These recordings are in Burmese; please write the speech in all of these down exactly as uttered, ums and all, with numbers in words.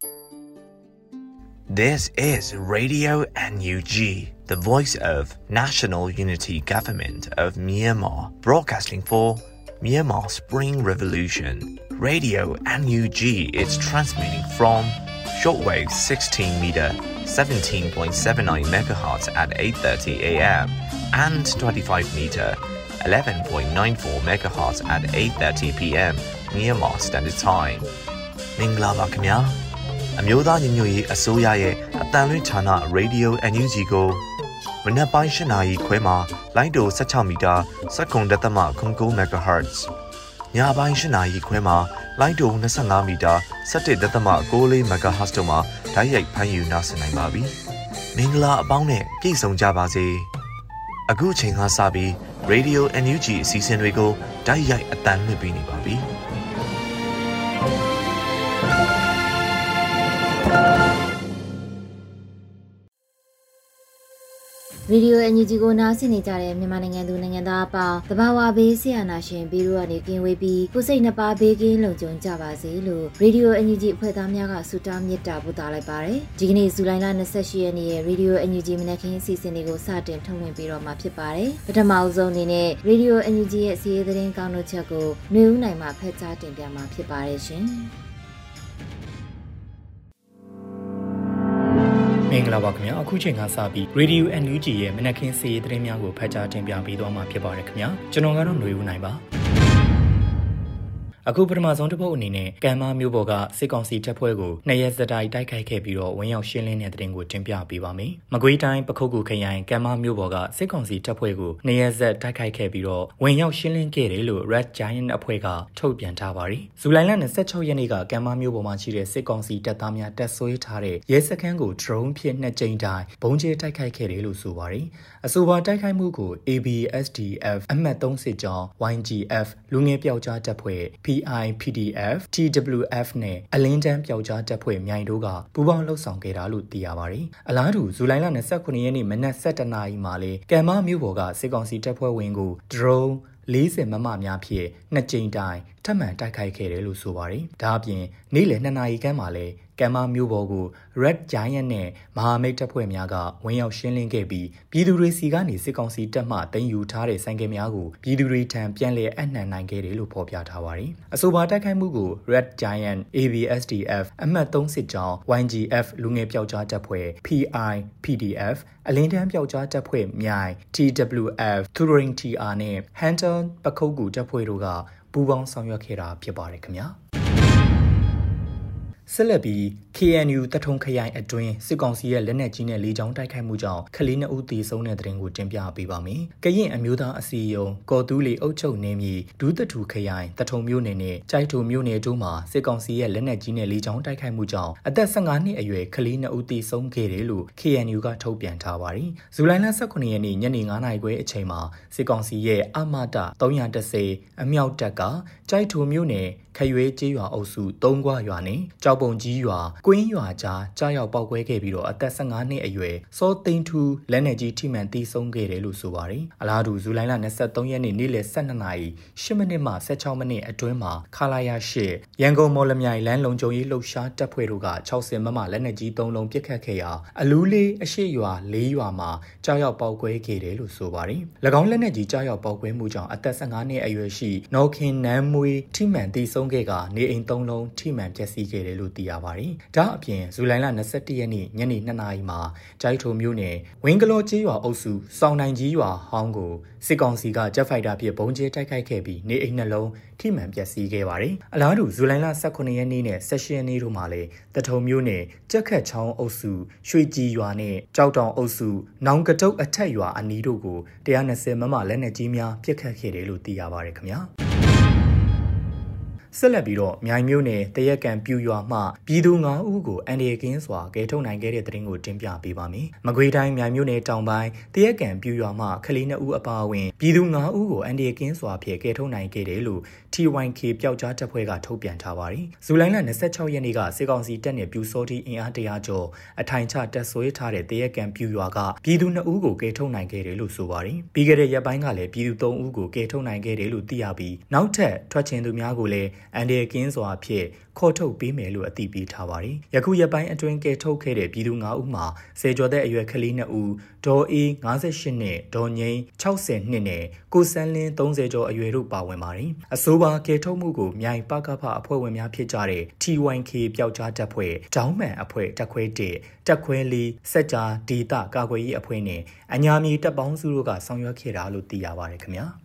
This is Radio N U G, the voice of National Unity Government of Myanmar, broadcasting for Myanmar Spring Revolution. Radio N U G is transmitting from shortwave sixteen meter, seventeen point seven nine megahertz at eight thirty a m and twenty-five meter, eleven point nine four megahertz at eight thirty p m Myanmar Standard Time. Mingla baခင်ဗျာ အမျိုးသားညီညွတ်ရေးအစိုးရရဲ့အတန်လွင့်ဌာန Radio N U G ကိုမနက်ပိုင်း၈နာရီခွဲမှာလိုင်းတို၁၆မီတာစက္ကန့်တသမ၉၉ megahertz ညပိုင်း၈နာရီခွဲမှာလိုင်းတို၂၅မီတာ၁၁တသမ၉၄ megahertz တို့မှာဓာတ်ရိုက်ဖမ်းယူနားဆင်နိုင်ပါပြီ။မင်္ဂလာအပေါင်းနဲ့ပြည့်စုံကြပါစေ။အခုချိန်ကစပြီး Radio N U G အစီအစဉ်တွေကိုဓာတ်ရိုက်အတန်လွှင့်ပေးနေပါပြီ။ Radio N U G ကိုနားဆင်နေကြတဲ့မြန်မာနိုင်ငံသူနိုင်ငံသားအပေါင်းတဘာဝဘေးဆရာနာရှင်ဘီရိုကနေကင်းဝေးပြီးကိုစိတ်နှစ်ပါးဘေးကင်းလုံခြုံကြပါစေလို့ Radio N U G အဖွဲ့သားများကဆုတောင်းမေတ္တာပို့သလိုက်ပါတယ်။ဒီကနေ့ဇူလိုင်လ၂၈ရက်နေ့ရဲ့ Radio N U G မနက်ခင်းအစီအစဉ်လေးကိုစတင်ထုတ်လွှင့်ပေးတော့မှာဖြစ်ပါတယ်။ပထမအဆုံးအနေနဲ့ Radio N U G ရဲ့စီးရီးသတင်းကောင်းတို့ချက်ကိုနှွေဦးနိုင်မှဖတ်ကြားတင်ပြမှာဖြစ်ပါတယ်ရှင်။မင်္ဂလာပါခင်ဗျာအခုချိန်ကစပြီး Radio N U G ရဲ့မနက်ခင်းစီးရီးသတင်းများကိုဖတ်ကြားတင်ပြပေးသွားမှာဖြစ်ပါတယ်ခင်ဗျာကျွန်တော်ကတော့ຫນွေဦးနိုင်ပါအခုပထမဆုံးတစ်ပုတ်အနေနဲ့ကံမမျိုးပေါ်ကစစ်ကောင်စီတပ်ဖွဲ့ကိုနှစ်ရက်စတိုင်တိုက်ခိုက်ခဲ့ပြီးတော့ဝင်ရောက်ရှင်းလင်းတဲ့တဲ့တင်ကိုတင်ပြပေးပါမယ်။မကွေးတိုင်းပခုတ်ကူခရိုင်ကံမမျိုးပေါ်ကစစ်ကောင်စီတပ်ဖွဲ့ကိုနှစ်ရက်ဆက်တိုက်ခိုက်ခဲ့ပြီးတော့ဝင်ရောက်ရှင်းလင်းခဲ့တယ်လို့ Red Giant အဖွဲ့ကထုတ်ပြန်ထားပါတယ်။ဇူလိုင်လ၂၆ရက်နေ့ကကံမမျိုးပေါ်မှာရှိတဲ့စစ်ကောင်စီတပ်သားများတပ်ဆွဲထားတဲ့ရဲစခန်းကို drone ဖြင့်နှစ်ကြိမ်တိုင်းဘုံကျဲတိုက်ခိုက်ခဲ့တယ်လို့ဆိုပါတယ်။အဆိုပါတိုက်ခိုက်မှုကို A B S D F အမှတ်၃စစ်ကြောင်း Y G F လူငယ်ပျောက်ကြားတပ်ဖွဲ့ P I P D F T W F နဲ့အလင်းတန်းပျောက်ကြားတပ်ဖွဲ့မြိုင်တို့ကပူးပေါင်းလှုပ်ဆောင်ခဲ့တာလို့သိရပါတယ်။အလားတူဇူလိုင်လ၂၉ရက်နေ့မနက်၁၁နာရီမှာလေကံမမြို့ပေါ်ကစစ်ကောင်စီတပ်ဖွဲ့ဝင်ကို drone ၄၀မမများဖြင့်နှစ်ကြိမ်တိုင်ထပ်မံတိုက်ခိုက်ခဲ့တယ်လို့ဆိုပါတယ်။ဒါအပြင်နေ့လယ်၂နာရီခန့်မှာလဲကံမမျိုးပေါ်ကို Red Giant နဲ့မဟာမိတ်တပ်ဖွဲ့များကဝင်ရောက်ရှင်းလင်းခဲ့ပြီးပြည်သူတွေစီကနေစစ်ကောင်စီတပ်မှတင်ယူထားတဲ့ဆိုင်ကယ်များကိုပြည်သူတွေထံပြန်လည်အနှံနိုင်ခဲ့တယ်လို့ဖော်ပြထားပါတယ်။အဆိုပါတိုက်ခိုက်မှုကို Red Giant A B S D F အမှတ်၃စစ်ကြောင်း Y G F လူငယ်ပျောက်ကြားတပ်ဖွဲ့ P I P D F အလင်းတန်းပျောက်ကြားတပ်ဖွဲ့မြိုင် T W F Turing T R နဲ့ Hunter ပခုတ်ကူတပ်ဖွဲ့တို့ကပူးပေါင်းဆောင်ရွက်ခဲ့တာဖြစ်ပါတယ်ခင်ဗျာဆက်လက်ပြီး K N U တထုံခရိုင်အတွင်းစစ်ကောင်စီရဲ့လက်နက်ကြီးနဲ့လေကြောင်းတိုက်ခိုက်မှုကြောင့်ကလေးနှစ်ဦးသေဆုံးတဲ့တဲ့တင်ကိုတင်ပြပေးပါမယ်။ကရင်အမျိုးသားအစည်းအရုံးကော်တူးလီအုပ်ချုပ်နယ်မြေဒူးတထူခရိုင်တထုံမြို့နယ်နဲ့ကြိုက်ထုံမြို့နယ်တို့မှာစစ်ကောင်စီရဲ့လက်နက်ကြီးနဲ့လေကြောင်းတိုက်ခိုက်မှုကြောင့်အသက်၁၅နှစ်အရွယ်ကလေးနှစ်ဦးသေဆုံးခဲ့တယ်လို့ K N U ကထုတ်ပြန်ထားပါတယ်။ဇူလိုင်လ၁၉ရက်နေ့ညနေ၅နာရီခွဲအချိန်မှာစစ်ကောင်စီရဲ့အမတ၃၁၀အမြောက်တပ်ကကြိုက်ထုံမြို့နယ်ခရွေးကျေးရွာအုပ်စုသုံးခွရွာနဲ့ကြောက်ပုံကြီးရွာကွင်းရွာကြားကြားရောက်ပေါက်ကွဲခဲ့ပြီးတော့အသက်၁၅နှစ်အရွယ်စောသိန်းထူးလက်နက်ကြီးထိမှန်ตีဆုံးခဲ့တယ်လို့ဆိုပါတယ်။အလားတူဇူလိုင်လ၂၃ရက်နေ့နေ့လယ်၁၂နာရီ၈မိနစ်မှ၁၆မိနစ်အတွင်းမှာခလာယာ၈ရန်ကုန်မော်လမြိုင်လမ်းလုံခြုံရေးလှုပ်ရှားတပ်ဖွဲ့တို့က၆၀မမလက်နက်ကြီး၃လုံးပစ်ခတ်ခဲ့ရာအလူးလေးအရှိရွာ၄ရွာမှာကြားရောက်ပေါက်ကွဲခဲ့တယ်လို့ဆိုပါတယ်။၎င်းလက်နက်ကြီးကြားရောက်ပေါက်ကွဲမှုကြောင့်အသက်၁၅နှစ်အရွယ်ရှိနော်ခင်နန်းမွေးထိမှန်ตีဆုံးခဲ့ကနေအိမ်၃လုံးထိမှန်ပျက်စီးခဲ့တယ်လို့သိရပါတယ်။ဒါအပြင်ဇူလိုင်လ၂၁ရက်နေ့ညနေ၂နာရီမှာကြိုက်ထုံမြို့နယ်ဝင်းကလောကျေးရွာအုပ်စုစောင်းနိုင်ကြီးရွာဟောင်းကိုစစ်ကောင်စီကဂျက်ဖိုက်တာဖြင့်ဘုံကျဲတိုက်ခိုက်ခဲ့ပြီးနေအိမ်နှလုံးထိမှန်ပျက်စီးခဲ့ပါတယ်။အလားတူဇူလိုင်လ၁၉ရက်နေ့နဲ့၁၈ရက်နေ့တို့မှာလည်းတထုံမြို့နယ်ကြက်ခတ်ချောင်းအုပ်စုရွှေကြည်ရွာနဲ့ကြောက်တောင်အုပ်စုနောင်ကတုတ်အထက်ရွာအနီးတို့ကို၁၂၀မမလက်နက်ကြီးများပစ်ခတ်ခဲ့တယ်လို့သိရပါတယ်ခင်ဗျာ။ဆက်လက်ပြီးတော့မြိုင်မြို့နယ်တရက်ကံပြူရွာမှပြည်သူ၅ဦးကိုအန်ဒီကင်းစွာကယ်ထုတ်နိုင်ခဲ့တဲ့တဲ့တင်ကိုတင်ပြပေးပါမယ်။မကွေးတိုင်းမြိုင်မြို့နယ်တောင်ပိုင်းတရက်ကံပြူရွာမှကလေးနှစ်ဦးအပါအဝင်ပြည်သူ၅ဦးကိုအန်ဒီကင်းစွာဖြင့်ကယ်ထုတ်နိုင်ခဲ့တယ်လို့ T Y K ပျောက်ကြားတပ်ဖွဲ့ကထုတ်ပြန်ထားပါတယ်။ဇူလိုင်လ၂၆ရက်နေ့ကစစ်ကောင်စီတပ်နဲ့ပြူစောတိအင်အားတရာကျော်အထိုင်ချတပ်ဆွဲထားတဲ့တရက်ကံပြူရွာကပြည်သူ၂ဦးကိုကယ်ထုတ်နိုင်ခဲ့တယ်လို့ဆိုပါတယ်။ပြီးခဲ့တဲ့ရက်ပိုင်းကလည်းပြည်သူ၃ဦးကိုကယ်ထုတ်နိုင်ခဲ့တယ်လို့သိရပြီးနောက်ထပ်ထွက်ချင်သူများကိုလည်းအန်ဒီကင်းစွာအဖြစ်ခေါ်ထုတ်ပေးမယ်လို့အသိပေးထားပါတယ်။ယခုရက်ပိုင်းအတွင်းကဲထုတ်ခဲ့တဲ့ပြည်သူ၅ဦးမှာဆယ်ကျော်တဲ့အရွယ်ကလေး၂ဦးဒေါ်အေး၅၈နှစ်ဒေါ်ငိမ့်၆၀နှစ်နဲ့ကိုစန်းလင်း၃၀ကျော်အရွယ်တို့ပါဝင်ပါတယ်။အဆိုပါကဲထုတ်မှုကိုမြိုင်ပကဖအဖွဲ့ဝင်များဖြစ်ကြတဲ့ T Y K ပျောက်ကြားတပ်ဖွဲ့၊တောင်းမှန်အဖွဲ့တက်ခွဲ၁တက်ခွဲ၄စက်ကြားဒေသကာကွယ်ရေးအဖွဲ့နဲ့အညာမီတပ်ပေါင်းစုတို့ကဆောင်ရွက်ခဲ့တာလို့သိရပါတယ်ခင်ဗျာ။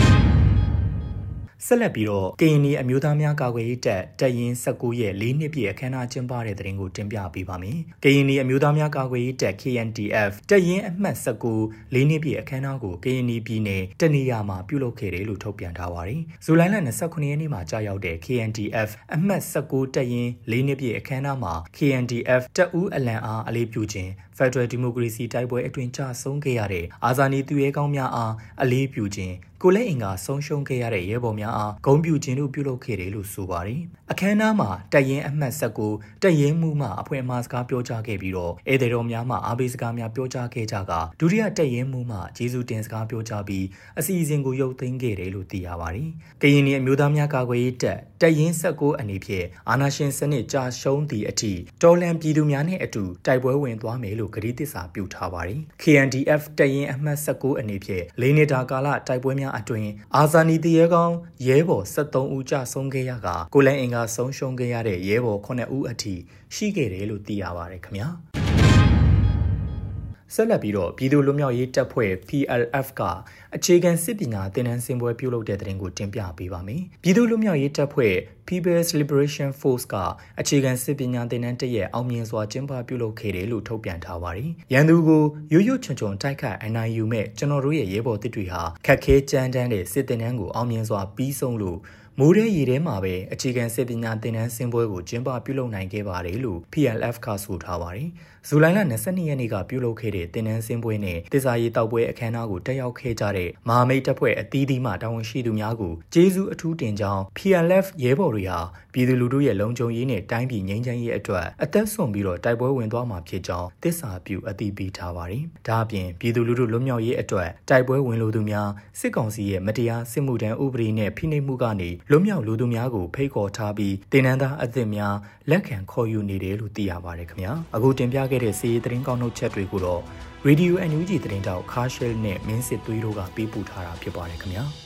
ဆက်လက်ပြီးတော့ကရင်နီအမျိုးသားများကာကွယ်ရေးတပ်တပ်ရင်း၁၉ရဲ့လေးနှစ်ပြည့်အခမ်းအနားကျင်းပတဲ့တဲ့တင်ကိုတင်ပြပေးပါမယ်။ကရင်နီအမျိုးသားများကာကွယ်ရေးတပ် K N D F တပ်ရင်းအမှတ်၁၉လေးနှစ်ပြည့်အခမ်းအနားကိုကရင်နီပြည်နယ်တနေရာမှာပြုလုပ်ခဲ့တယ်လို့ထုတ်ပြန်ထားပါတယ်။ဇူလိုင်လ၂၉ရက်နေ့မှာကြာရောက်တဲ့ K N D F အမှတ်၁၉တပ်ရင်းလေးနှစ်ပြည့်အခမ်းအနားမှာ K N D F တပ်ဦးအလံအားအလေးပြုခြင်းFederal Democracy တိုက်ပွဲအတွင်းကြဆုံးခဲ့ရတဲ့အာဇာနည်သူရဲကောင်းများအားအလေးပြုခြင်းကိုလက်အင်္ဂါဆုံးရှုံးခဲ့ရတဲ့ရဲဘော်များအားဂုဏ်ပြုခြင်းတို့ပြုလုပ်ခဲ့တယ်လို့ဆိုပါတယ်။အခမ်းအနားမှာတပ်ရင်းအမှတ်၁၉တပ်ရင်းမှုမှအဖွဲ့အမှားစကားပြောကြားခဲ့ပြီးတော့ဧည့်သည်တော်များမှအားပေးစကားများပြောကြားခဲ့ကြကဒုတိယတပ်ရင်းမှုမှကျေးဇူးတင်စကားပြောကြားပြီးအစီအစဉ်ကိုရုပ်သိမ်းခဲ့တယ်လို့သိရပါတယ်။ကရင်နီအမျိုးသားများကာကွယ်ရေးတပ်တပ်ရင်း၁၉အနေဖြင့်အာဏာရှင်စနစ်ကြာရှုံးသည့်အထိတော်လှန်ပြည်သူများနဲ့အတူတိုက်ပွဲဝင်သွားမယ်လို့ကတိသစ္စာပြုထားပါတယ်။ K N D F တပ်ရင်းအမှတ်၁၉အနေဖြင့်လေးနှစ်တာကာလတိုက်ပွဲများအတွင်းအာဇာနည်တရေကောင်းရဲဘော်၁၃ဦးကြဆုံးခဲ့ရကကိုလန်အင်္ဂါဆုံးရှုံးခဲ့ရတဲ့ရဲဘော်ခုနှစ်ဦးအထိရှိခဲ့တယ်လို့သိရပါတယ်ခင်ဗျာဆက်လက်ပြီးတော့ပြည်သူ့လွတ်မြောက်ရေးတပ်ဖွဲ့ P L F ကအခြေခံစစ်ပညာသင်တန်းဆင်းပွဲပြုလုပ်တဲ့တဲ့တင်ကိုတင်ပြပေးပါမယ်။ပြည်သူ့လွတ်မြောက်ရေးတပ်ဖွဲ့ People's Liberation Force ကအခြေခံစစ်ပညာသင်တန်းတစ်ရက်အောင်မြင်စွာကျင်းပပြုလုပ်ခဲ့တယ်လို့ထုတ်ပြန်ထားပါတယ်။ရန်သူကိုရွရွချွန်ချွန်တိုက်ခတ်အနိုင်ယူမဲ့ကျွန်တော်တို့ရဲ့ရဲဘော်တစ်တွေဟာခက်ခဲကြမ်းတမ်းတဲ့စစ်သင်တန်းကိုအောင်မြင်စွာပြီးဆုံးလို့မိုးရဲရီထဲမှာပဲအခြေခံစစ်ပညာသင်တန်းဆင်းပွဲကိုကျင်းပပြုလုပ်နိုင်ခဲ့ပါတယ်လို့ P L F ကဆိုထားပါတယ်။ဇူလိုင်လ၂၂ရက်နေ့ကပြုလုပ်ခဲ့တဲ့သင်တန်းဆင်းပွဲနဲ့တစ္ဆာရီတောက်ပွဲအခမ်းအနားကိုတက်ရောက်ခဲ့ကြတဲ့မဟာမိတ်တပ်ဖွဲ့အသီးသီးမှတာဝန်ရှိသူများကိုကျေးဇူးအထူးတင်ကြောင်း P L F ရဲဘော်တွေဟာပြည်သူလူထုရဲ့လုံခြုံရေးနဲ့တိုင်းပြည်ငြိမ်းချမ်းရေးအတွက်အသက်ဆုံးပြီးတော့တိုက်ပွဲဝင်သွားမှာဖြစ်ကြောင်းတစ္ဆာပြုအသိပေးထားပါတယ်။ဒါအပြင်ပြည်သူလူထုလွတ်မြောက်ရေးအတွက်တိုက်ပွဲဝင်လိုသူများစစ်ကောင်စီရဲ့မတရားစစ်မှုထမ်းဥပဒေနဲ့ဖိနှိပ်မှုကနေလွတ်မြောက်လူသူများကိုဖိတ်ခေါ်ထားပြီးတင်နန်းသားအသစ်များလက်ခံခေါ်ယူနေတယ်လို့သိရပါတယ်ခင်ဗျာအခုတင်ပြခဲ့တဲ့စီးရီးသတင်းကောက်နှုတ်ချက်တွေကိုတော့ Radio N U G သတင်းတောက်ခါရှဲလ်နဲ့မင်းစစ်သွေးတို့ကပေးပို့ထားတာဖြစ်ပါတယ်ခင်ဗျာ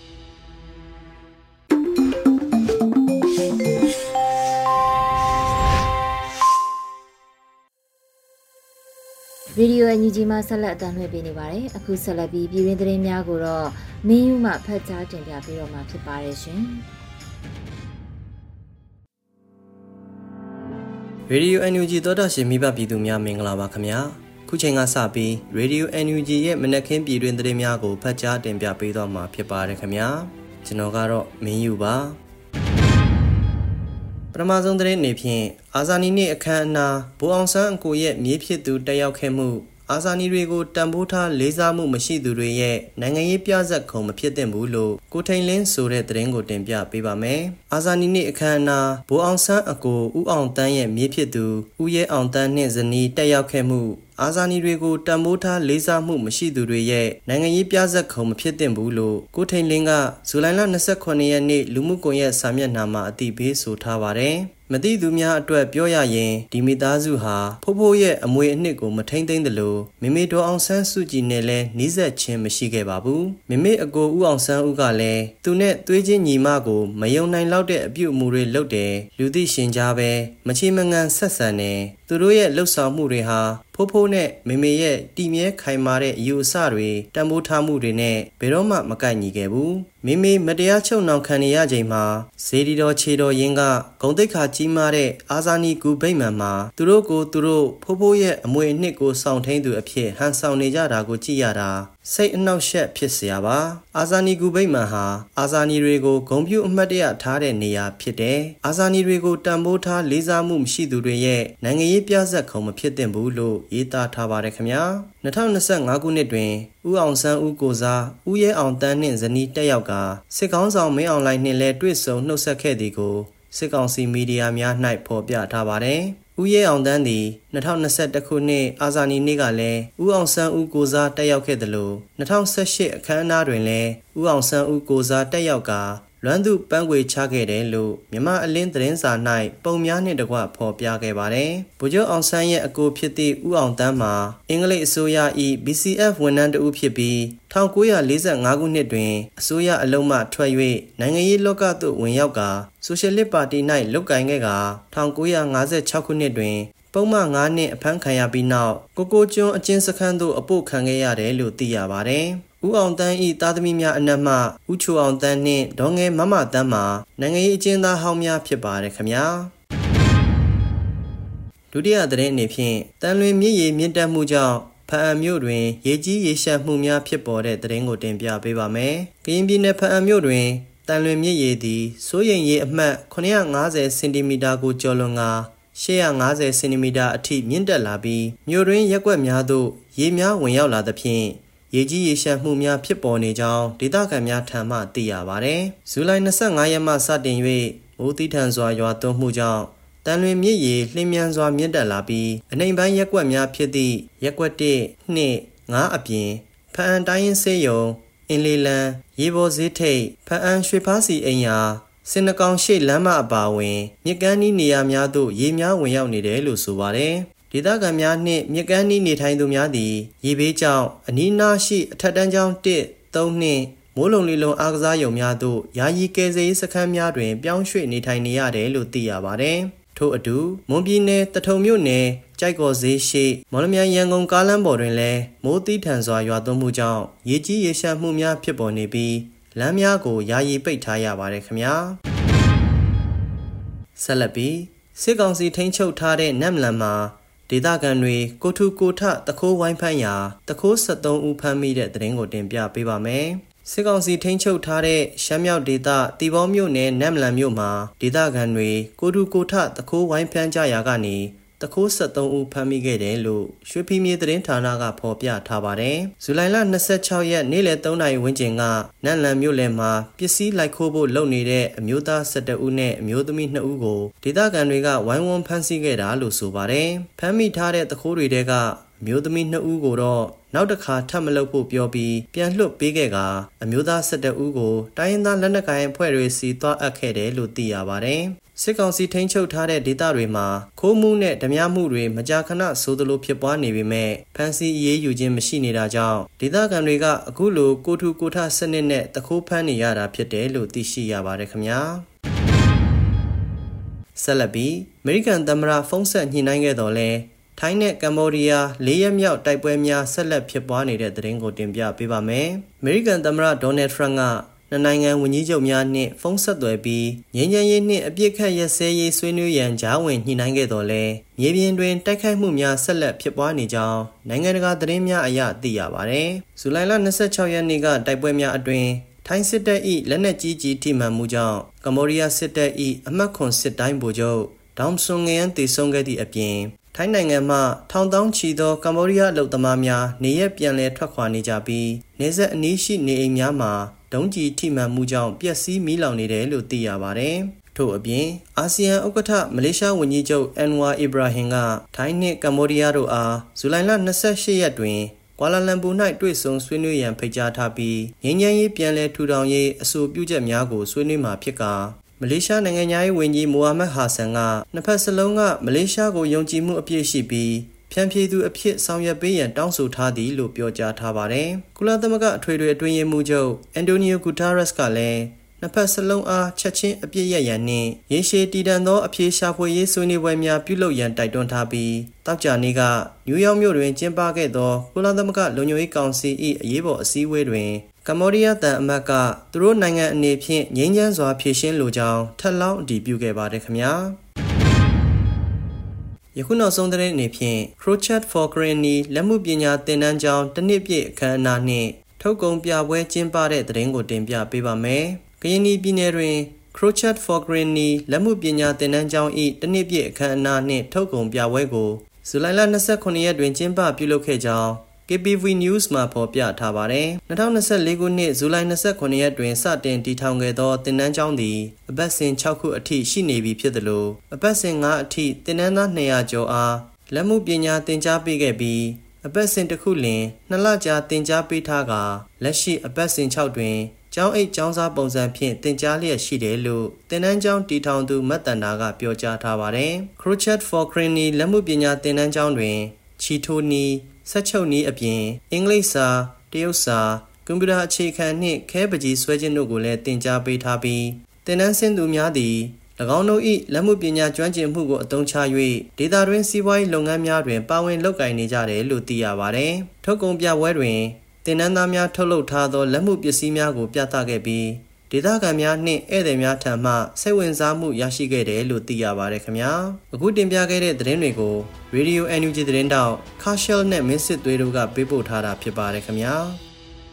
ရေဒီယိုအန်ယူဂျီမှာဆက်လက်အသံလွှင့်ပေးနေပါတယ်။အခုဆက်လက်ပြီးပြည်တွင်းသတင်းများကိုတော့မင်းယူမှဖတ်ကြားတင်ပြပေးတော့မှာဖြစ်ပါတယ်ရှင်။ Radio N U G သောတာရှင်မိဘပြည်သူများမင်္ဂလာပါခင်ဗျာ။ခုချိန်ကစပြီး Radio N U G ရဲ့မနက်ခင်းပြည်တွင်းသတင်းများကိုဖတ်ကြားတင်ပြပေးတော့မှာဖြစ်ပါတယ်ခင်ဗျာ။ကျွန်တော်ကတော့မင်းယူပါ။ပထမဆုံးသတင်းအနေဖြင့်အာဇာနည်နေ့အခမ်းအနားဗိုလ်အောင်ဆန်းအကိုရဲ့မြေးဖြစ်သူတက်ရောက်ခဲ့မှုအာဇာနည်တွေကိုတန်ဖိုးထားလေးစားမှုမရှိသူတွေရဲ့နိုင်ငံရေးပြဇာတ်ခုံမဖြစ်သင့်ဘူးလို့ကိုထိန်လင်းဆိုတဲ့သတင်းကိုတင်ပြပေးပါမယ်။အာဇာနည်နေ့အခမ်းအနားဗိုလ်အောင်ဆန်းအကိုဦးအောင်တန်းရဲ့မြေးဖြစ်သူဦးရဲအောင်တန်းနှင့်ဇနီးတက်ရောက်ခဲ့မှုအာဇာနည်တွေကိုတန်ဖိုးထားလေးစားမှုမရှိသူတွေရဲ့နိုင်ငံရေးပြဇာတ်ခုံမဖြစ်သင့်ဘူးလို့ကိုထိန်လင်းကဇူလိုင်လ၂၉ရက်နေ့လူမှုကွန်ရက်စာမျက်နှာမှာအသိပေးဆိုထားပါတယ်။မသိသူများအတွက်ပြောရရင်ဒီမိသားစုဟာဖိုးဖိုးရဲ့အမွေအနှစ်ကိုမထိမ့်သိမ်းသလိုမိမိတော်အောင်ဆန်းစုကြည်နဲ့လည်းနှီးဆက်ခြင်းမရှိခဲ့ပါဘူးမိမိအကိုဦးအောင်ဆန်းဦးကလည်းသူနဲ့သွေးချင်းညီမကိုမယုံနိုင်လောက်တဲ့အပြုအမူတွေလုပ်တယ်လူသိရှင်ကြားပဲမချေမငံဆက်ဆံတယ်သူတို့ရဲ့လှုပ်ဆောင်မှုတွေဟာဖိုးဖိုးနဲ့မေမေရဲ့တည်မြဲခိုင်မာတဲ့အယူအဆတွေတန်ဖိုးထားမှုတွေနဲ့ဘယ်တော့မှမကိုက်ညီခဲ့ဘူးမိမိမတရားချုပ်နှောင်ခံနေရချိန်မှာဇေဒီတော်ခြေတော်ရင်းကဂုံတိတ်ခါကြီးမားတဲ့အာဇာနည်ကူဗိမ္မာန်မှာသူတို့ကိုသူတို့ဖိုးဖိုးရဲ့အမွေအနှစ်ကိုဆောင်ထိန်သူအဖြစ်ဟန်ဆောင်နေကြတာကိုကြည့်ရတာစိတ်အနှောက်အယှက်ဖြစ်เสียပါအာဇာနည်ကူဗိမ္မာန်ဟာအာဇာနည်တွေကိုဂုဏ်ပြုအမှတ်တရထားတဲ့နေရာဖြစ်တယ်အာဇာနည်တွေကိုတန်ဖိုးထားလေးစားမှုမရှိသူတွေရဲ့နိုင်ငံရေးပြဇာတ်ခုံမဖြစ်သင့်ဘူးလို့ရေးသားထားပါတယ်ခင်ဗျာ၂၀၂၅ခုနှစ်တွင်ဦးအောင်ဆန်းဦးကိုစားဦးရဲအောင်တန်းနှင့်ဇနီးတက်ရောက်ကစစ်ကောင်းဆောင်မင်းအောင်လှိုင်နှင့်လည်းတွေ့ဆုံနှုတ်ဆက်ခဲ့သည်ကိုစစ်ကောင်စီမီဒီယာများ၌ဖော်ပြထားပါတယ်ဦးရဲအောင်တန်းသည်၂၀၂၁ခုနှစ်အာဇာနည်နေ့ကလည်းဦးအောင်ဆန်းဦးကိုစားတက်ရောက်ခဲ့သလို၂၀၁၈အခမ်းအနားတွင်လည်းဦးအောင်ဆန်းဦးကိုစားတက်ရောက်ကလွမ်းသူပန်းခွေချခဲ့တယ်လို့မြန်မာအလင်းသတင်းစာ၌ပုံများနှင့်တကွဖော်ပြခဲ့ပါတယ်။ဗိုလ်ချုပ်အောင်ဆန်းရဲ့အကိုဖြစ်သည့်ဦးအောင်တန်းမှာအင်္ဂလိပ်အစိုးရ၏ ဘီ စီ အက်ဖ် ဝန်ထမ်းတဦးဖြစ်ပြီး၁၉၄၅ခုနှစ်တွင်အစိုးရအလုံးမှထွက်၍နိုင်ငံရေးလောကသို့ဝင်ရောက်ကာဆိုရှယ်လစ်ပါတီ၌လုပ်ကိုင်ခဲ့ကာ၁၉၅၆ခုနှစ်တွင်ပုံမှန်၅နှစ်အဖမ်းခံရပြီးနောက်ကိုကိုကျွန်းအကျဉ်းစခန်းသို့အပို့ခံခဲ့ရတယ်လို့သိရပါတယ်။ဦးအောင်တန်း၏သားသမီးများအနက်မှဦးချိုအောင်တန်းနှင့်ဒေါ်ငယ်မမတန်းမှာနိုင်ငံရေးအကျဉ်းသားဟောင်းများဖြစ်ပါတယ်ခင်ဗျာ။ဒုတိယသတင်းအနေဖြင့်တန်လွင်မြစ်ရေမြင့်တက်မှုကြောင့်ဖအံမြို့တွင်ရေကြီးရေရှမ်းမှုများဖြစ်ပေါ်တဲ့သတင်းကိုတင်ပြပေးပါမယ်။ကရင်ပြည်နယ်ဖအံမြို့တွင်တန်လွင်မြစ်ရေသည်စိုးရိမ်ရေအမှတ်ခုနှစ်ရာ၅၀စင်တီမီတာကိုကျော်လွန်ကာရှစ်ရာ၅၀စင်တီမီတာအထိမြင့်တက်လာပြီးမြို့တွင်ရက်ကွက်များသို့ရေများဝင်ရောက်လာသဖြင့်ရေကြီးရေရှမ်းမှုများဖြစ်ပေါ်နေကြောင်းဒေသခံများထံမှသိရပါသည်။ဇူလိုင်၂၅ရက်မှစတင်၍မိုးသီးထန်စွာရွာသွန်းမှုကြောင့်တန်လွင်မြစ်ရေလှိမ့်မြန်စွာမြင့်တက်လာပြီးအနိမ့်ပိုင်းရက်ကွက်များဖြစ်သည့်ရက်ကွက်၁ ၂ ၅အပြင်ဖအံတိုင်းရင်းစေးရုံအင်လီလန်ရေပေါ်ဈေးထိပ်ဖအံရွှေဖားစီအိမ်ယာစင်နကောင်ရှိလမ်းမအပါအဝင်မြစ်ကမ်းနီးနေရာများသို့ရေများဝင်ရောက်နေတယ်လို့ဆိုပါတယ်။ဒေသခံများနှင့်မြစ်ကမ်းနီးနေထိုင်သူများသည်ရေဘေးကြောင့်အနီးနားရှိအထက်တန်းကျောင်း၁ ၃နှင့်မိုးလုံလီလုံအားကစားရုံများသို့ယာယီကယ်ဆယ်ရေးစခန်းများတွင်ပြောင်းရွှေ့နေထိုင်နေရတယ်လို့သိရပါတယ်။ထို့အတူမွန်ပြည်နယ်တထုံမြို့နယ်ကြိုက်ကော်ဈေးရှိမော်လမြိုင်ရန်ကုန်ကားလမ်းပေါ်တွင်လည်းမိုးသီးထန်စွာရွာသွန်းမှုကြောင့်ရေကြီးရေရှမ်းမှုများဖြစ်ပေါ်နေပြီးလမ်းများကိုယာယီပိတ်ထားရပါတယ်ခင်ဗျာဆက်လက်ပြီးစစ်ကောင်စီထိန်းချုပ်ထားတဲ့နမ်လန်မှာဒေသခံတွေကိုထုကိုထတခိုးဝိုင်းဖမ်းရာတခိုး၁၃ဦးဖမ်းမိတဲ့သတင်းကိုတင်ပြပေးပါမယ်စစ်ကောင်စီထိန်းချုပ်ထားတဲ့ရှမ်းမြောက်ဒေသတီဘောမြို့နယ်နမ်လန်မြို့မှာဒေသခံတွေကိုထုကိုထတခိုးဝိုင်းဖမ်းကြရာကနေတခိုး၁၃ဦးဖမ်းမိခဲ့တယ်လို့ရွှေဖီမြေသတင်းဌာနကဖော်ပြထားပါတယ်။ဇူလိုင်လ၂၆ရက်နေ့လယ်၃နာရီဝန်းကျင်ကနမ်လန်မြို့လယ်မှာပစ္စည်းလိုက်ခိုးဖို့လုပ်နေတဲ့အမျိုးသား၁၁ဦးနဲ့အမျိုးသမီး၂ဦးကိုဒေသခံတွေကဝိုင်းဝန်းဖမ်းဆီးခဲ့တာလို့ဆိုပါတယ်။ဖမ်းမိထားတဲ့တခိုးတွေတဲကအမျိုးသမီး၂ဦးကိုတော့နောက်တစ်ခါထပ်မလုပ်ဖို့ပြောပြီးပြန်လွှတ်ပေးခဲ့ကအမျိုးသား၁၁ဦးကိုတိုင်းရင်းသားလက်နက်ကိုင်အဖွဲ့တွေစီသွားအပ်ခဲ့တယ်လို့သိရပါတယ်။စစ်ကောင်စီထိန်းချုပ်ထားတဲ့ဒေသတွေမှာခိုးမှုနဲ့ဓမြမှုတွေမကြာခဏဆိုသလိုဖြစ်ပွားနေပေမဲ့ဖမ်းဆီးအရေးယူခြင်းမရှိနေတာကြောင့်ဒေသခံတွေကအခုလိုကိုထုကိုထစနစ်နဲ့တခိုးဖမ်းနေရတာဖြစ်တယ်လို့သိရှိရပါတယ်ခင်ဗျာဆက်လက်ပြီးအမေရိကန်သမ္မတဖုန်းဆက်ညှိနှိုင်းခဲ့တော်လဲထိုင်းနဲ့ကမ္ဘောဒီးယားလေးရက်မြောက်တိုက်ပွဲများဆက်လက်ဖြစ်ပွားနေတဲ့သတင်းကိုတင်ပြပေးပါမယ်အမေရိကန်သမ္မတဒေါ်နယ်ထရန့်ကနှစ်နိုင်ငံဝန်ကြီးချုပ်များနှင့်ဖုန်းဆက်သွယ်ပြီးငြိမ်းချမ်းရေးနှင့်အပြစ်ခတ်ရစဲရေးဆွေးနွေးရန်ကြားဝင်ညှိနှိုင်းခဲ့တော်လဲမြေပြင်တွင်တိုက်ခိုက်မှုများဆက်လက်ဖြစ်ပွားနေကြောင်းနိုင်ငံတကာသတင်းများအရသိရပါသည်။ဇူလိုင်လ၂၆ရက်နေ့ကတိုက်ပွဲများအတွင်ထိုင်းစစ်တပ်၏လက်နက်ကြီးကြီးထိမှန်မှုကြောင့်ကမ္ဘောဒီးယားစစ်တပ်၏အမှတ်ခွန်စစ်တိုင်းဗိုလ်ချုပ်ဒေါမ်ဆွန်ငယန်တေဆုံးခဲ့သည့်အပြင်ထိုင်းနိုင်ငံမှထောင်တောင်းချီသောကမ္ဘောဒီးယားအလုပ်သမားများနေရက်ပြန်လည်ထွက်ခွာနေကြပြီးနေဆက်အနီးရှိနေအိမ်များမှာဒုံးကျည်ထိမှန်မှုကြောင့်ပျက်စီးမီးလောင်နေတယ်လို့သိရပါတယ်။ထို့အပြင်အာဆီယံဥက္ကဋ္ဌမလေးရှားဝန်ကြီးချုပ်အန်ဝါအီဘရာဟင်ကထိုင်းနှင့်ကမ္ဘောဒီးယားတို့အားဇူလိုင်လ၂၈ရက်တွင်ကွာလာလမ်ပူ၌တွေ့ဆုံဆွေးနွေးရန်ဖိတ်ကြားထားပြီးငြိမ်းချမ်းရေးပြန်လည်ထူထောင်ရေးအဆိုပြုချက်များကိုဆွေးနွေးမှာဖြစ်ကာမလေးရှားနိုင်ငံသားရေးဝန်ကြီးမိုဟာမက်ဟာဆန်ကနှစ်ဖက်စလုံးကမလေးရှားကိုယုံကြည်မှုအပြည့်ရှိပြီးဖြန့်ဖြေသူအဖြစ်ဆောင်ရွက်ပေးရန်တောင်းဆိုထားသည်လို့ပြောကြားထားပါတယ်။ကုလသမဂ္ဂအထွေထွေအတွင်းရေးမှူးချုပ်အန်တိုနီယိုဂူတာရက်စ်ကလည်းနှစ်ဖက်စလုံးအားချက်ချင်းအပြည့်ရရန်နှင့်ရေရှည်တည်တံ့သောအပြေရှာဖွေရေးဆွေးနွေးပွဲများပြုလုပ်ရန်တိုက်တွန်းထားပြီးတောက်ကြနေ့ကနယူးယောက်မြို့တွင်ကျင်းပခဲ့သောကုလသမဂ္ဂလုံခြုံရေးကောင်စီ၏အရေးပေါ်အစည်းအဝေးတွင်ကမ္ဘောဒီးယားတန်အမတ်ကသူတို့နိုင်ငံအနေဖြင့်ငြိမ်းချမ်းစွာဖြေရှင်းလိုကြောင်းထပ်လောင်းအတည်ပြုခဲ့ပါတယ်ခင်ဗျာယခုနောက်ဆုံးသတင်းအနေဖြင့် Crochet for Granny လက်မှုပညာသင်တန်းကျောင်းတစ်နှစ်ပြည့်အခမ်းအနားနှင့်ထုတ်ကုန်ပြပွဲကျင်းပတဲ့သတင်းကိုတင်ပြပေးပါမယ်။ကရင်ပြည်နယ်တွင် Crochet for Granny လက်မှုပညာသင်တန်းကျောင်း၏တစ်နှစ်ပြည့်အခမ်းအနားနှင့်ထုတ်ကုန်ပြပွဲကိုဇူလိုင်လ၂၉ရက်တွင်ကျင်းပပြုလုပ်ခဲ့ကြောင်း ကေ ပီ ဗီ News မှာဖော်ပြထားပါတယ်။၂၀၂၄ခုနှစ်ဇူလိုင်၂၉ရက်တွင်စတင်တည်ထောင်ခဲ့သောသင်တန်းကျောင်းသည်အပတ်စဉ်၆ခုအထိရှိနေပြီဖြစ်သလိုအပတ်စဉ်၅အထိသင်တန်းသား၂၀၀ကျော်အားလက်မှုပညာသင်ကြားပေးခဲ့ပြီးအပတ်စဉ်တစ်ခုလျှင်နှစ်လကြာသင်ကြားပေးထားကာလက်ရှိအပတ်စဉ်၆တွင်ကျောင်းအိတ်ကျောင်းစားပုံစံဖြင့်သင်ကြားလျက်ရှိတယ်လို့သင်တန်းကျောင်းတည်ထောင်သူမတ်တန်နာကပြောကြားထားပါတယ်။ Crochet for Cranny လက်မှုပညာသင်တန်းကျောင်းတွင်ချီထိုးနည်းဆက်ချုပ်နည်းအပြင်အင်္ဂလိပ်စာတရုတ်စာကွန်ပျူတာအခြေခံနှင့်ခဲပကြီးဆွဲခြင်းတို့ကိုလည်းသင်ကြားပေးထားပြီးသင်တန်းဆင်းသူများသည်၎င်းတို့၏လက်မှုပညာကျွမ်းကျင်မှုကိုအသုံးချ၍ဒေသတွင်းစီးပွားရေးလုပ်ငန်းများတွင်ပါဝင်လုပ်ကိုင်နေကြတယ်လို့သိရပါတယ်။ထုတ်ကုန်ပြပွဲတွင်သင်တန်းသားများထုတ်လုပ်ထားသောလက်မှုပစ္စည်းများကိုပြသခဲ့ပြီးဒေသခံများနှင့်ဧည့်သည်များထံမှစိတ်ဝင်စားမှုရရှိခဲ့တယ်လို့သိရပါတယ်ခင်ဗျာ။အခုတင်ပြခဲ့တဲ့သတင်းတွေကို Radio အန် ယူ ဂျီ သတင်းတောက် Cashel နဲ့မင်းစစ်သွေးတို့ကပေးပို့ထားတာဖြစ်ပါတယ်ခင်ဗျာ။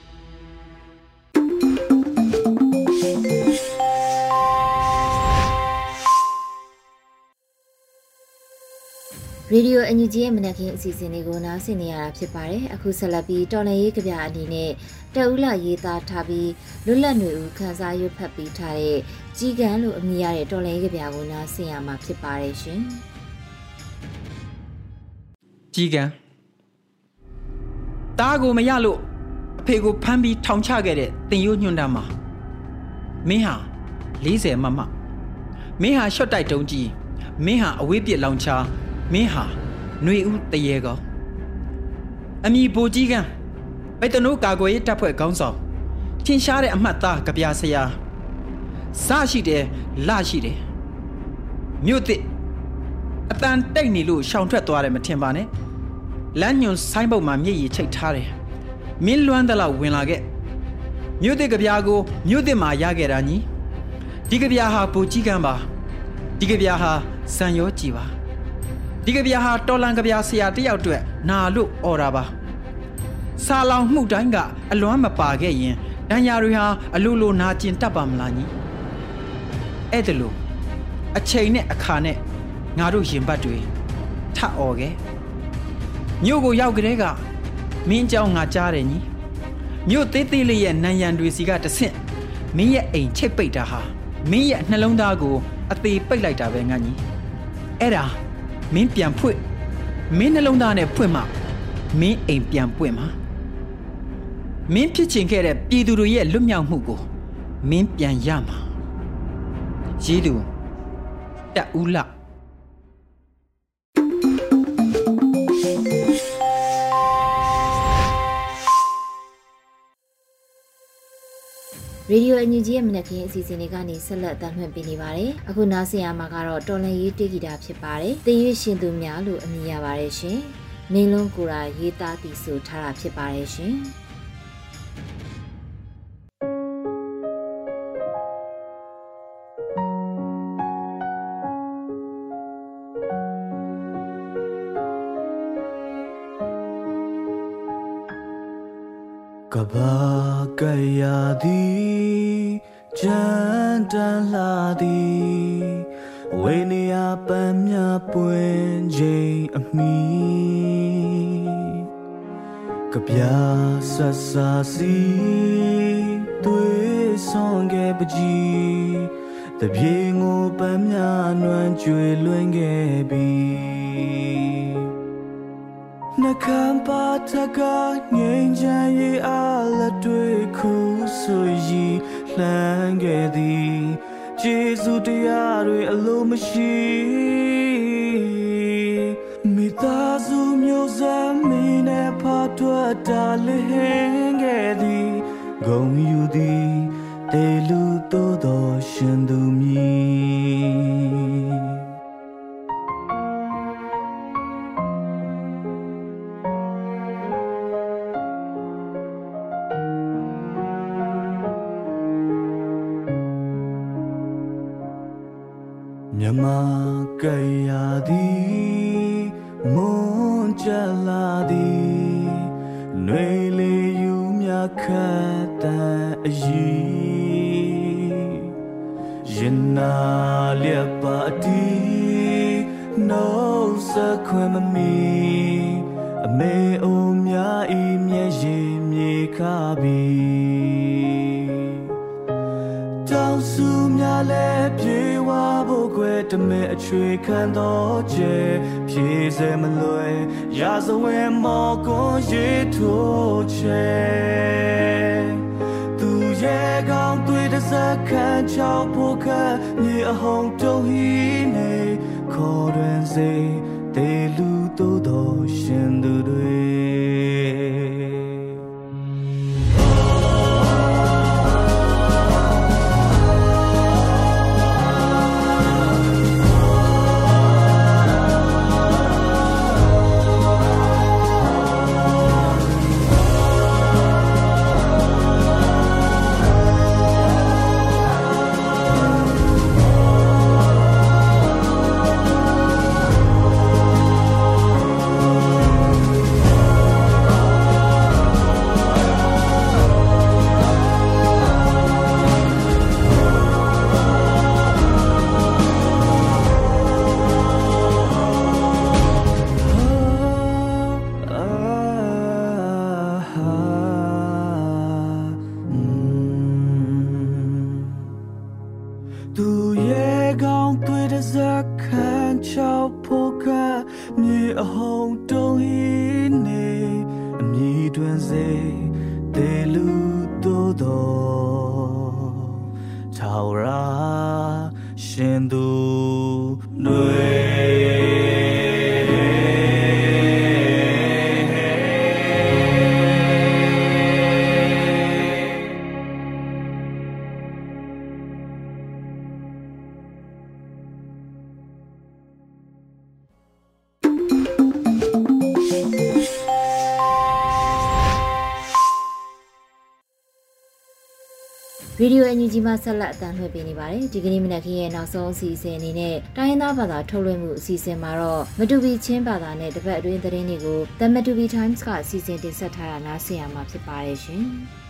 ရေဒီယိုအန်ယူဂျီရဲ့မနက်ခင်းအစီအစဉ်တွေကိုနားဆင်နေရတာဖြစ်ပါတယ်။အခုဆက်လက်ပြီးတော်လှန်ရေးကြပြအနေနဲ့တအူးလာရေးသားထားပြီးလွတ်လပ်နေဦးခန်းစားရွတ်ဖတ်ပြီးထားတဲ့ကြီးကန်းလို့အမည်ရတဲ့တော်လှန်ရေးကြပြကိုနားဆင်ရမှာဖြစ်ပါတယ်ရှင်။ကြီးကန်းတားကိုမရလို့အဖေကိုဖမ်းပြီးထောင်ချခဲ့တဲ့တင်ရိုးညွန့်တမ်းမှာမင်းဟာလေးဆယ်မမမင်းဟာရှော့တိုက်တုံးကြီးမင်းဟာအဝေးပြစ်လောင်ချာမင်းဟာຫນွေဦးတရေကောအမီဘိုကြီးကန်းပိုက်တနိုးကာကွယ်ရေးတပ်ဖွဲ့ခေါင်းဆောင်ထင်ရှားတဲ့အမှတ်သားကဗျာဆရာစရှိတယ်လရှိတယ်မြို့သစ်အတန်တိတ်နေလို့ရှောင်ထွက်သွားတယ်မထင်ပါနဲ့လမ်းညွန်ဆိုင်းဘုတ်မှာမျက်ရည်ချိတ်ထားတယ်မင်းလွမ်းသလောက်ဝင်လာခဲ့မြို့သစ်ကဗျာကိုမြို့သစ်မှာရခဲ့တာညီဒီကဗျာဟာဘိုကြီးကန်းပါဒီကဗျာဟာစံရောကြည်ပါဒီကဗျာဟာတော်လန်ကဗျာဆရာတယောက်အတွက်နာလို့អော်တာပါစာလောင်မှုတိုင်းကအလွမ်းမပါခဲ့ရင်ဒဏ်ရာတွေဟာအလိုလိုနာကျင်တတ်ပါမလားညီအဲ့ဒါလို့အချိန်နဲ့အခါနဲ့ငါတို့ရင်ဘတ်တွေထអော်ခဲ့မြို့ကိုရောက်ကြတဲ့ကမင်းเจ้าငါကြားတယ်ညီမြို့သေးသေးလေးရဲ့နံရံတွေစီကတဆင့်မင်းရဲ့အိမ်ချိတ်ပိတ်တာဟာမင်းရဲ့နှလုံးသားကိုအသေးပိတ်လိုက်တာပဲငါညီအဲ့ဒါမင်းပြန်ဖွင့်မင်းနှလုံးသားနဲ့ဖွင့်မှမင်းအိမ်ပြန်ပွင့်မှာမင်းဖြစ်ချင်ခဲ့တဲ့ပြည်သူတွေရဲ့လွတ်မြောက်မှုကိုမင်းပြန်ရမှာရေးသူတအူးလရေဒီယိုအန်ယူဂျီရဲ့မနက်ခင်းအစီအစဉ်တွေကနေဆက်လက်တင်ပြနေပါတယ်။အခုနားဆင်ရမှာကတော့တော်လန်ရေးတေဂီတာဖြစ်ပါတယ်။တင်ရွေးရှင်သူများလို့အမည်ရပါတယ်ရှင်။နေလုံးကိုရာရေးသားတည်ဆိုထားတာဖြစ်ပါတယ်ရှင်။ကဘာကရာဒီကြမ်းတမ်းလာသည်ဝေနေရပန်းမြပွင့်ချိန်အမီကပြာဆဆာစီသွေးဆောင်ခဲ့ပကြီးတပြေငိုပန်းမြနွမ်းကြွေလွင်ခဲ့ပြီနှကမ်းပါတကငိမ့်ချမ်းရေးအားလက်တွေ့ခုဆိုရီလှမ်းခဲ့သည်ကျေးဇူးတရားတွေအလိုမရှိမိသားစုမျိုးစံမင်းနဲ့ဖာထွက်တာလင်းခဲ့သည်ဂုံယူသည်တေလူသို့တော်ရှင်သူမည်မြမကရာသည်မွန်ကြလာသည်နှွေလေးယူမြခတ်တန်အီရင်နာလျက်ပါတီနှုတ်ဆက်ခွင့်မမီအမေအိုများဤမျက်ရည်မြေခါပြီတောင်စုများလည်းပြေဝဖို့ကွယ်တမဲအချွေခံတော့ကျဲဖြည့်စဲမလွယ်ရာဇဝင်မော်ကွန်ရေထိုးချဲသူရ夜刚对着色看潮破开，你的红豆一内，可怜谁得路都都显得对。独夜刚对着色看潮破开，你红豆一内，你端谁得路都都，潮ra显都对。 ရေဒီယိုအန်ယူဂျီမှာဆက်လက်အသံလွှင့်ပေးနေပါတယ်ဒီကနေ့မနက်ခင်းရဲ့နောက်ဆုံးအစီအစဉ်အနေနဲ့တိုင်းရင်းသားဘာသာထုတ်လွှင့်မှုအစီအစဉ်မှာတော့မတူပီချင်းဘာသာနဲ့တပတ်အတွင်းသတင်းတွေကို The Matupi Times ကအစီအစဉ်တင်ဆက်ထားတာနားဆင်ရမှာဖြစ်ပါတယ်ရှင်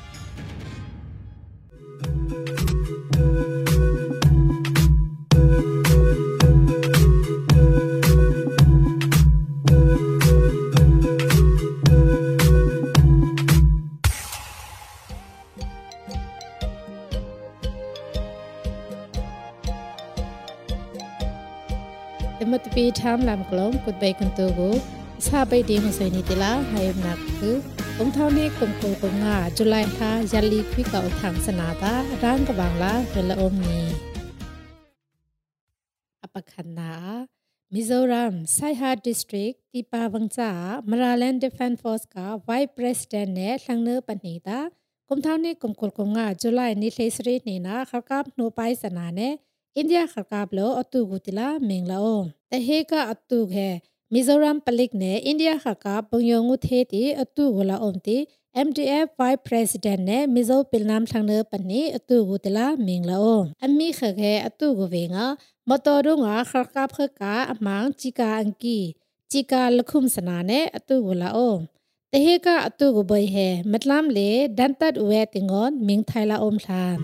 มติปีทามลำกลมกุดใบกันตัวกูซาไปดีมาใส่นิติลาให้นักคือผมเท่านี้กลมกูกลมงาจุลัยท่ายัลีคุยเก่าทางสนาตาร้านกบางลาเวลาอมนีอปคันนามิโซรัมไซฮาดิสทริกตีปาวังจ้ามราแลนด์ดิเฟนฟอร์สกาไวท์เพรสเดนเนทางเนื้อปันนีตากลมเท่านี้กลมกูกลมงาจุลัยนิเลสรีนีนาขับกับโนไปสนาเนอินเดียขับกับโลอตุกุติลาเมงลาอมแต่เฮกาอตุกहै मिजोरम पलिक ने इंडिया खाका पंगयोंगु थेती अतु गोला ओमती M D F vice president ने मिजो पिलनाम थांगने पन्नी अतु गुतला मिंगला ओम अम्मी खगे अतु गोवेंगा मतोरुंगा खाका फका अमांग चिका अंकी चिका लखुम सनाने अतु गोला ओमแต่เฮกาอตุกบอยहै मतलाम ले दंतत उवे तिंगोन मिंग थाइला ओम थान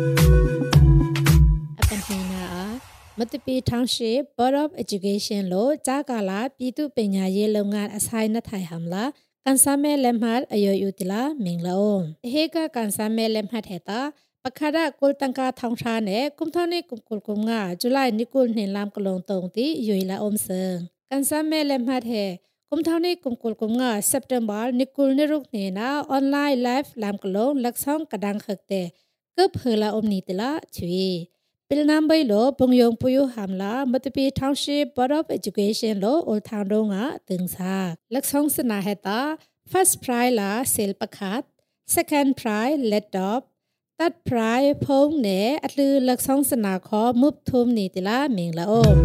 มติปีทางเชฟ Board of Education โลจากาลาปีตุปัญญาเยโรงงานอาศัยนัทไทยหำละการสามเมเลมฮัดอโยยุติลาเมงละอมเฮกาการสามเมเลมฮัดเฮตาปะคาดากุลตังกาทองชาเนกุมทอนี่กุมกุลกุมงาจุไลนิกุลเห็นลามกลงตรงที่ยุยละอมเซิงการสามเมเลมฮัดเฮกุมทอนี่กุมกุลกุมงา September นิกุลนิรุกเนนาออนไลน์ไลฟ์ลามกลงลักซ่องกระดังขกเตกึบเฮละอมนิติละชุยปิลนัมใบโลปงยงปุยุหามลามัตปีทาวน์ชิพ Board of Education โลโอทางโรงะตึงซาลักษณสนาเหตา First Prize ลาเซลประคัด Second Prize เลดดอป Third Prize พงเนอัตลือลักษณสนาขอมุบทุมนิติลาเมงละโอม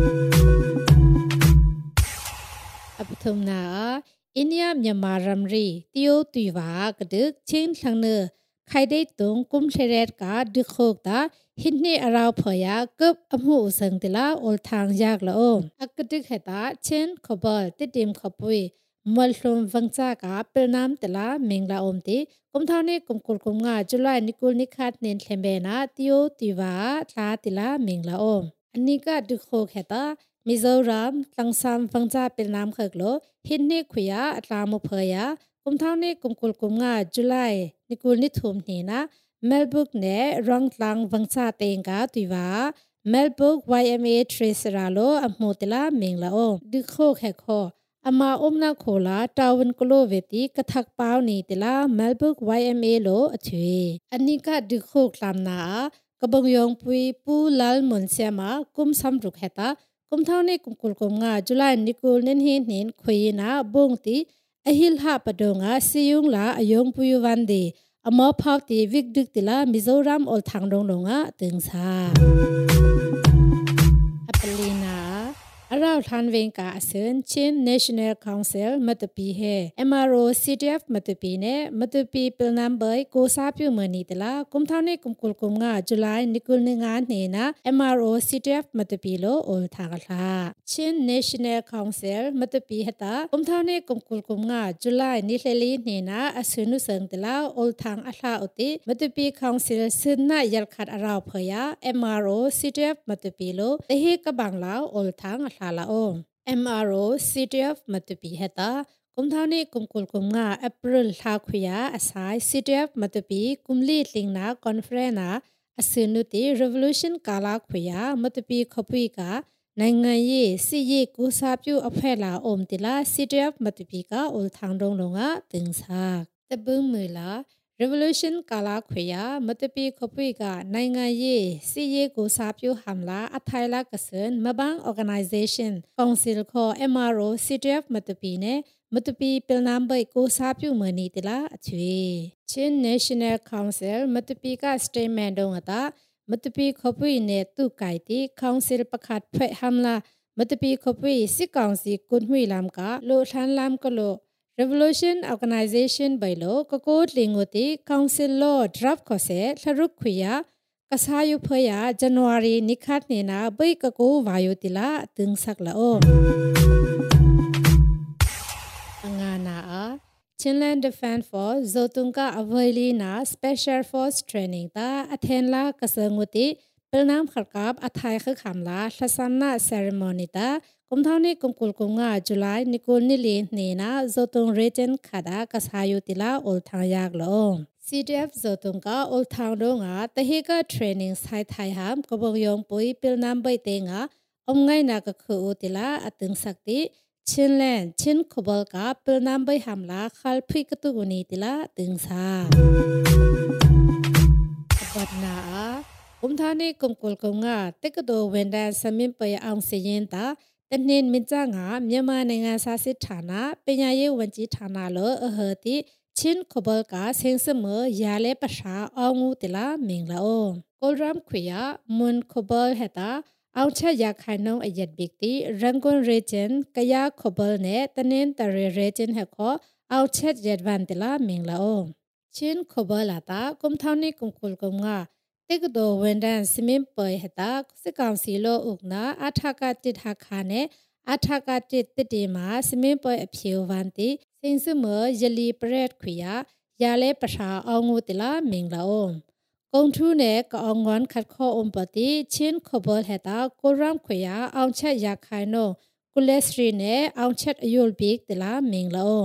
อปทุมนาอินเดียมยามารัมรีติโอตุยวากระดึกเชิงทางเนือใครได้ตรงกุมเชเรตกาดึกโคกตาหินนี่อราวพยาเก็บอมูสังติลาโอลทางยากละโอมอักดึกเหตาเช่นขบอลติดิมขบุยมอลลมวังจากาเปรนามติลาเมงละโอมติกุมเท่านี้กุมกุลกุมงาจุลัยนิกุลนิคัดเน้นเทมเบนาติโอติวาทาติลาเมงละโอมอันนี้ก็ดึกโคกเหตามิโซรัมตังซามวังจาเปรนามขกโลหินนี่ขุยาอัตลามุพยากุมเท่านี้กุมกุลกุมงาจุลัยนิกุลนิทุมเนนะเมลบุกเนรังตังวังซาเตงกาตุยวาเมลบุก วาย เอ็ม เอ ทรีสราโลอัมโมติลาเมงละโอดึกโคแขโคအမအုံနာခိုလာတာဝန်ကလိုဝေတီကထက်ပေါနေတလာမဲလ်ဘုတ် ဝိုင် အမ် အေ လိုအချွေအနိကဒုခုကလမ်နာကဘုံယုံပွီပူလာလ်မွန်ဆီမာကုမ်ဆမ်ရုခဟတာကုမ်ထောင်းနေကုမ်ကုလကုမ်ငါဇူလိုင်နီကိုနင်းဟင်းနင်းခွေနာဘုံတီအဟိလဟာပဒုံငါစီယုံလာအယုံပူယဝန်ဒီအမောဖောက်တီဝိကဒုတလာမီဇိုရမ်အော်ထန်းဒုံလုံငါတင်စာအပလီနာအရောက်ထန်ဝင်ကအစင်ချင်း National Council မတပီဟဲ အမ် R အို စီ တီ အက်ဖ် မတပီနဲ့မတပီပလနမ်ဘိုင်ကိုစားပြုမနီတလာကုမ်ထောင်းနေကုမ်ကုလကုမ်ငါဇူလိုင်နီကုလနေငါနေနာ အမ် R အို စီ တီ အက်ဖ် မတပီလိုအိုထာကလာချင်း National Council မတပီဟတာကုမ်ထောင်းနေကုမ်ကုလကုမ်ငါဇူလိုင်နီလှလီနေနာအဆွနုစံတလာအိုထန်းအလှအတိမတပီ Council စနယလခတ်အရောက်ဖယာ အမ် အာร์ အို စီ တီ အက်ဖ် မတပီလိုတဟေကဘန်လာအိုထန်းအလှလာအိုအမ် အာร์ အို စီ တီ အက်ဖ် မတပီဟတာကုမ်ထောင်းနေကုမ်ကုလကုမ်ငါဧပြီလဟာခွေယာအဆိုင် စီ တီ အက်ဖ် မတပီကုမ်လီလင်းနာကွန်ဖရန်နာအစနုတီ Revolution ကာလာခွေယာမတပီခပွိကနိုင်ငံရေးစီရေးကူစာပြုအဖဲလာအုံတလာ စီ တီ အက်ဖ် မတပီကအိုထန်းဒုံလုံငါတင်စာတပူးမူလာ Revolution ကာလာခွေယာမတပီခပွိကနိုင်ငံရေးစီရေးကူစာပြုဟမ်လာအထိုင်လာကစန်မဘန်း Organization Council ခေါ် အမ် အာร์ အို စီ တီ အက်ဖ် မတပီနဲ့မတပီပလနမ်ဘိုင်ကိုစားပြုမနီတလာအချွေချင်း National Council မတပီက Statement တုံးအတာမတပီခပွိနဲ့သူ့ကိုင်တီ Council ပခတ်ဖဲဟမ်လာမတပီခပွိစစ်ကောင်စီကွန်ဝီလမ်ကလိုထန်လမ်ကလို Revolution Organization ဘိုင်လိုကကိုလင်ငိုတီ Council Law Draft ခေါ်စေထရုခွေယာကစားယူဖယာ January နိခတ်နေနာဘိကကိုဝါယိုတီလာတင်ဆက်လာအိုChinland Defense Force Zotunga Availina Special Force Training ta Athenla Kasanguti Pilnam Kharkap Athai Khamla Thasanna Ceremony ta Kumthani Kumkulkunga July Nikul Nili Nina Zotung Region Khada Kasayutila Olthangyak lo C D F Zotunga Olthangdonga Tahika Training Sai Thaiham Kobogyong Pui Pilnam Baitenga Omngai na ka khu utila atung sakti Chinland Chin Kobol ka Pilnam Bai Hamla Khal Phi Katuguni tila Tung Sa Badna Umthani Kumkul Kunga Tekado Wendan Samin Pai Aung Siyin ta Tanin Minjanga Myanmar Nanga Sasit Thana Penyaye Wanji Thana lo ahati Chin Kobol ka Sengsamu Yale Pasha Aungu tila Mingla o Kolram Khwiya Mun Kobol heta Aung cha ya khainong ayat bikti Rangon region kaya khobol ne tanin tare region ha kho aung chat yadwan tila mingla o Chin khobol ata kumthawni kumkul kumnga tekdo wendan simin poi heta sikang silo ukna athaka tit hakha ne athaka tit titi ma simin poi aphiu wanti singsumo yali pret khwiya yale pasha aungu tila mingla o Kong thu ne ka ongon khat kho umpati Chin Khobol heta Koram Khya aung chat ya khaino Kulesri ne aung chat ayul bik tila mingla o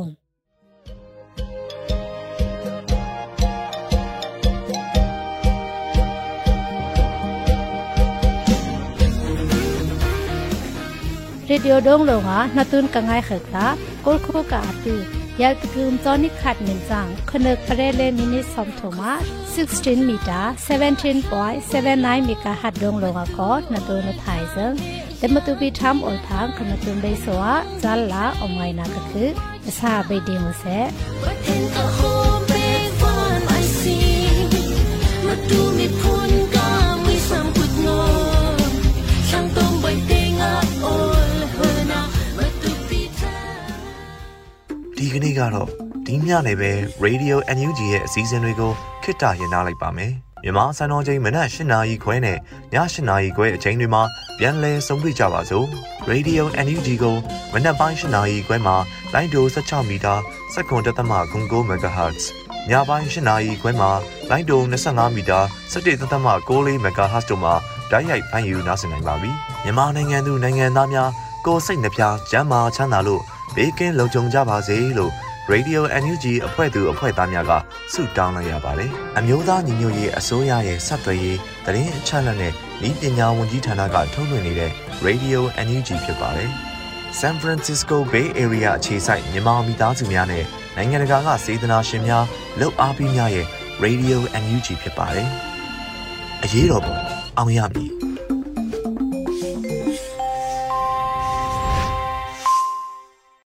Radio dong lo nga natun ka ngai khata kol kho ka atu Yal Kum Tonic Hat Minzang, Konak Parele Mini Somtoma, sixteen meter, seventeen point seven nine megahertz dong longa ko, Natuna Thaizang, Dematubi Tam or Tang, Kanatun Besoa, Zala, or Maina Kaku, the Sabe Dimose. But in the whole big one I see, Matumi Punga, we some good no, Shantom by Tinga, all Huna, Matubi Tam. ဒီကနေ့ကတော့ဒီညနေပဲ Radio အန် ယူ ဂျီ ရဲ့အစည်းအဝေးတွေကိုခਿੱတရနာလိုက်ပါမယ်။မြန်မာစံတော်ချိန်မနက်၈နာရီခွဲနဲ့ည၈နာရီခွဲအချိန်တွေမှာပြန်လည်ဆုံတွေ့ကြပါစို့။ Radio အန် ယူ ဂျီ ကိုမနက်ပိုင်း၈နာရီခွဲမှာလိုင်းဒို၁၆မီတာစက္ကန့်တသမ၉မဂါဟတ်ဇ်ညပိုင်း၈နာရီခွဲမှာလိုင်းဒို၂၅မီတာ၁၁တသမ၉၄မဂါဟတ်ဇ်တို့မှာဓာတ်ရိုက်ဖမ်းယူနားဆင်နိုင်ပါပြီ။မြန်မာနိုင်ငံသူနိုင်ငံသားများကိုယ်စိတ်နှပြကျန်းမာချမ်းသာလို့ဘေးကင်းလုံခြုံကြပါစေလို့ Radio အန် ယူ ဂျီ အဖွဲ့သူအဖွဲ့သားများကဆုတောင်းလိုက်ရပါတယ်။အမျိုးသားညီညွတ်ရေးအစိုးရရဲ့စက်သွေးရေးသတင်းအချက်အလက်နဲ့ဤပညာဝန်ကြီးဌာနကထုတ်လွှင့်နေတဲ့ Radio အန် ယူ ဂျီ ဖြစ်ပါတယ်။ San Francisco Bay Area အခြေစိုက်မြန်မာမိသားစုများနဲ့နိုင်ငံတကာကစေတနာရှင်များလှုပ်အားပေးများရဲ့ Radio အန် ယူ ဂျီ ဖြစ်ပါတယ်။အရေးတော်ပုံအောင်ရမည်